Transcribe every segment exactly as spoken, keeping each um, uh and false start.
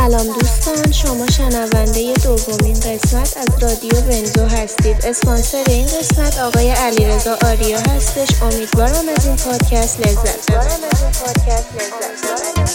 سلام دوستان، شما شنونده دومین قسمت از رادیو ونزو هستید. اسپانسر این قسمت آقای علیرضا آریا هستش. امیدوارم از این پادکست لذت ببرید.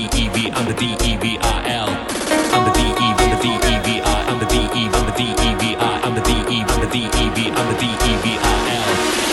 E V, I'm the D E V I L. I'm the D E V, I'm the D E V I, I'm the D E V, I'm the D E V I, I'm the D E V, I'm the D E V, I'm the D E V I L.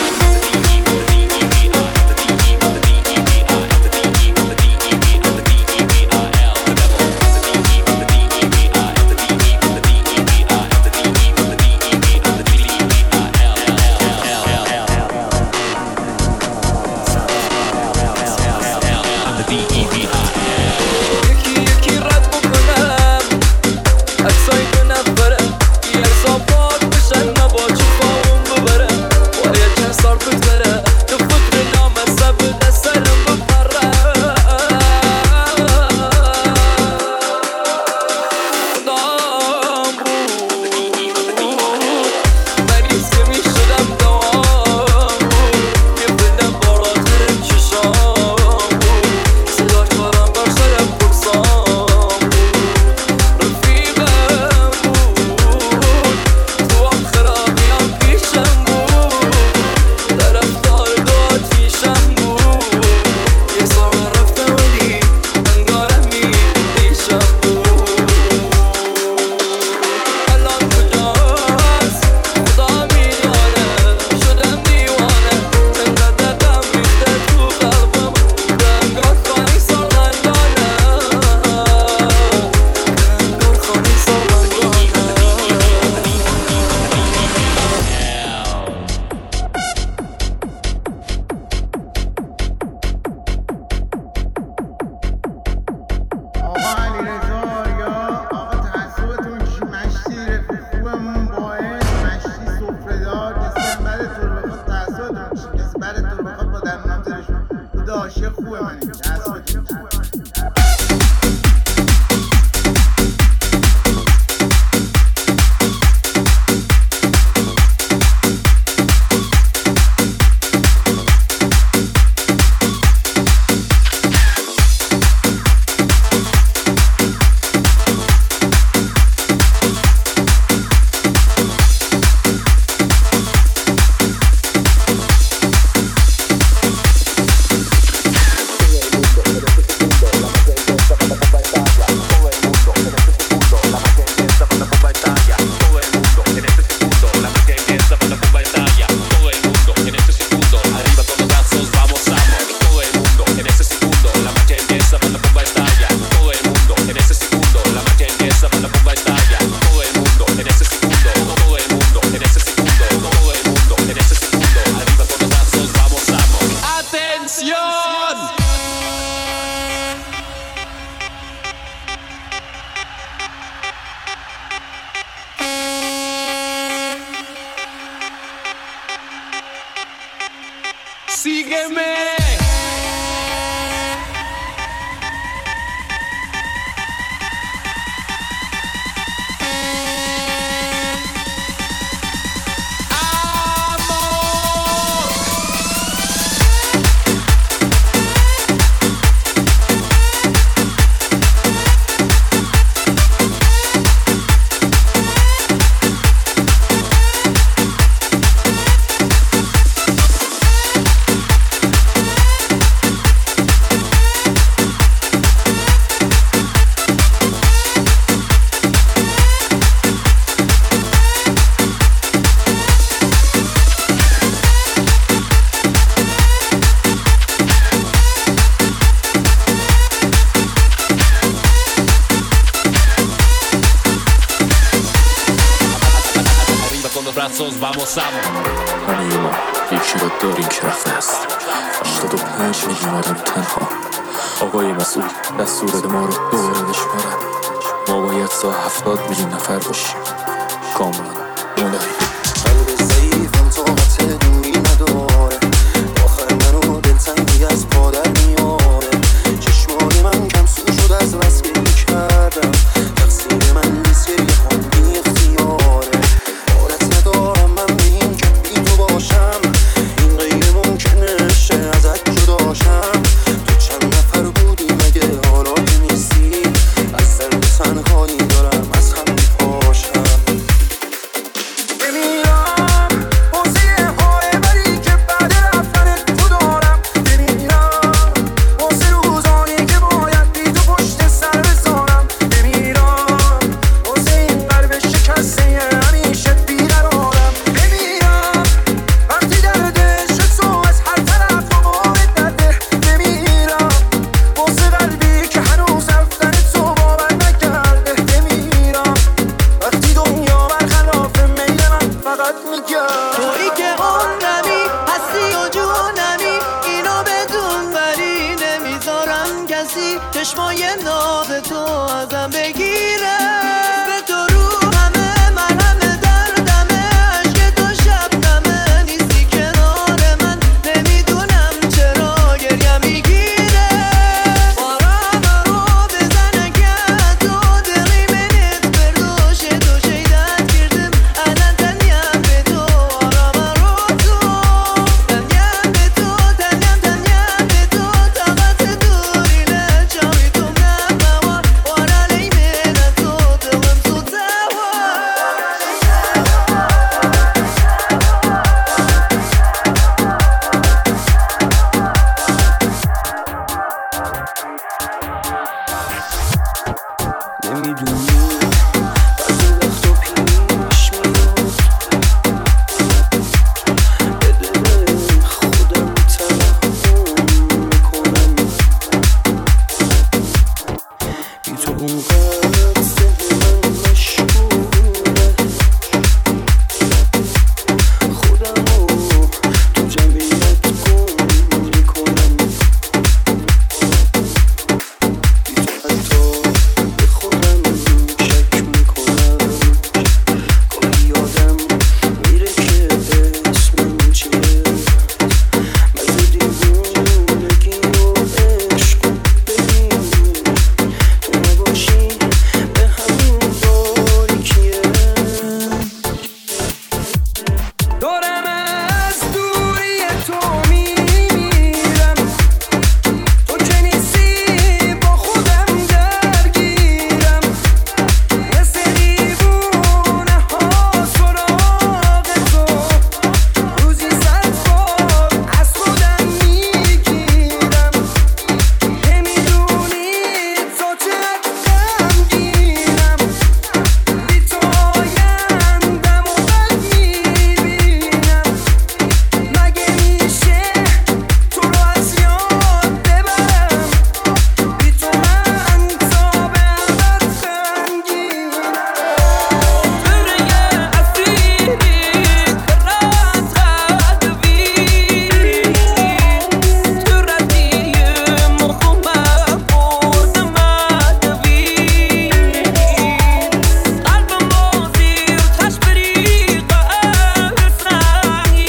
Vamos همه ما یکی را داریم که رفته است. هشتاد و پنج میلیون آدم تنها. آقای مسئول دستور داده ما رو دوباره بشمارن. ما باید تا هفتاد میلیون نفر باشیم. کاملا مولایی قلب ضعیفم طاقت دوری نداره. آخر منو دلتنگی از پادر میاره. چشمان من کم سو شد از بس که میکردم. تقصیر من نیست که هم بی اختیاره. حالت ندارم من به این که بی تو باشم. این غیر ممکنه شه ازت جداشم. تو چند نفر بودی مگه حالا که نیستی. از درد تنهایی دارم از هم میپاشم. تو ازم بگیره. به تو رو همه مرهم دردمه، عشق تو شبنمه، نیستی کنار من، نمیدونم چرا گریه میگیره. بارم رو بزنه که تو دلی منت بردوشه، تو شیدت کردم الان تنیم به تو، آرام رو تو تنیم به تو، تنیم تنیم به تو، طاقت دوری لچاوی تو نموا، وارا لیمن تو دلم تو توا. نمیدونی بعضی وقتا پیش میاد به دل خودم ترحم میکنم، بی تو اونقدر ذهنم مشغوله، خودم رو تو جمعیت گم میکنم، بی تو حتی به خودم شک میکنم، گاهی یادم میره که اسمم چیه، مگه دیوونگی و عشق ببین، تو نباشی به همین باریکیه. دارم از دوری تو میمیرم، تو که نیستی با خودم درگیرم، یه سری دیوونه ها سراغ تو، روزی صد بار از خودم میگیرم، نمیدونی تو چقدر غمگینم، بی تو آیندم و بد میبینم، مگه میشه تو رو از یاد ببرم، بی تو من تا به ابد غمگینم. برای اسیری که راز غدوی تو ردیم و خومه بردم ادوی، قلبم با زیر چشم ریقه اسرانی،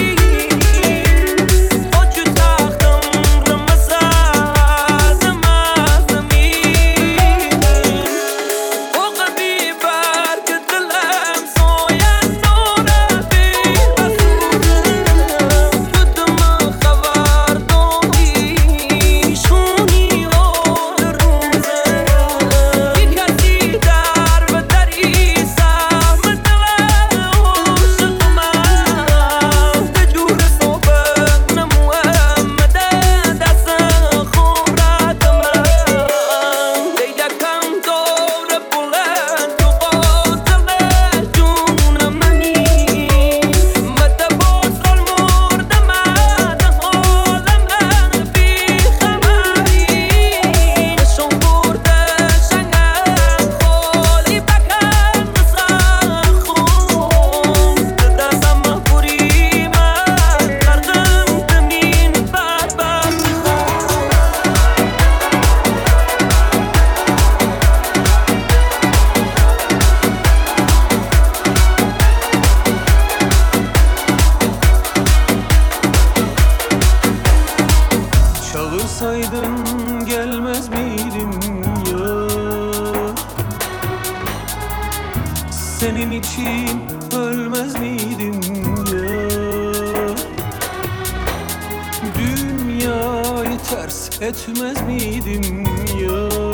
خود جو تختم رمز ازم ازمی، فوق بی برگ دلم سویت نوره بی رسولم، تو دم خبر دونی شونی آن روزه، یک کسی در و دری سهم دل عشق من، دجور صحبت نموامد دست خورد من، دیدکم دور بلند و قاتل جون منی، مده بازال مردم از حالم بی خبری، نشون برده شنگم خالی بکن سخون، دستم بوری من کردم تمین بدبخت. Çağırsaydım gelmez miydim ya? Senin için ölmez miydim ya? Dünyayı ters etmez miydim ya?